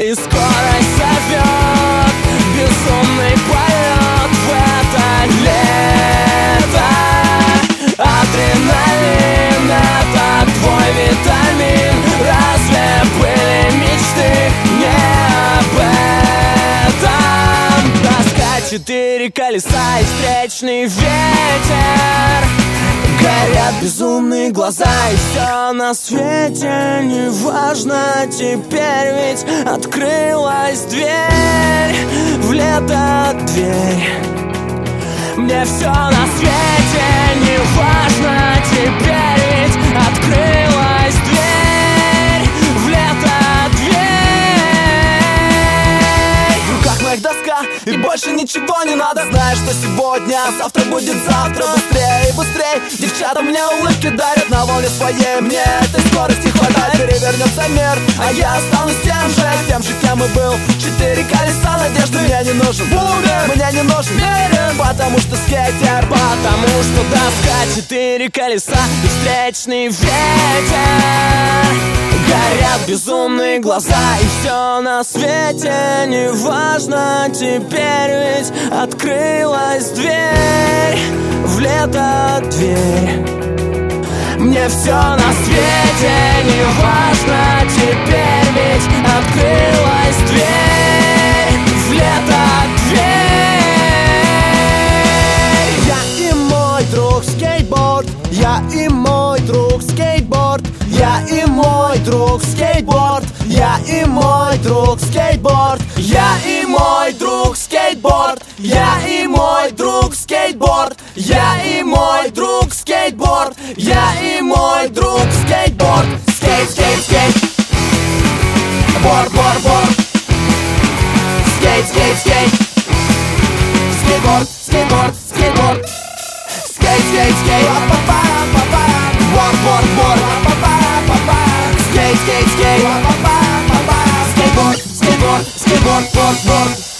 И скорость зовет, безумный полет в это лето. Адреналин — это твой витамин. Разве были мечты не об этом? Доска, 4 колеса и встречный ветер. Горят безумные глаза, и все на свете неважно теперь, ведь открылась дверь в лето, дверь. Мне все на свете неважно теперь, ведь открылась дверь в лето, дверь. В руках моих доска, и больше ничего не надо. Знаешь, что сегодня, завтра будет завтра. Быстрее и быстрее девчата мне улыбки дарят на волне своей. Мне этой скорости хватает, перевернется мир, а я останусь тем же, кем и был. 4 колеса надежды мне не нужен, мне не нужен, потому что скейтер, потому что доска, 4 колеса и встречный ветер. Горят безумные глаза, и все на свете неважно теперь, ведь открылась дверь в лето, дверь. Мне все на свете неважно теперь, ведь открылась дверь в лето, дверь. Я и мой друг скейтборд, я и мой друг скейтборд, я и мой друг скейтборд, я и мой друг скейтборд, я и мой друг скейтборд, я и мой друг скейтборд, я и мой друг скейтборд, я и мой друг скейтборд. Скейт, скейт, скейт, борд, борд, борд. Скейт, скейт, скейт, скейтборд, скейтборд, скейтборд. Скейт, скейт, скейт, борд, борд, борд. Скейт, скейт, скейт, скейтборд, скейтборд, скейтборд, борд, борд.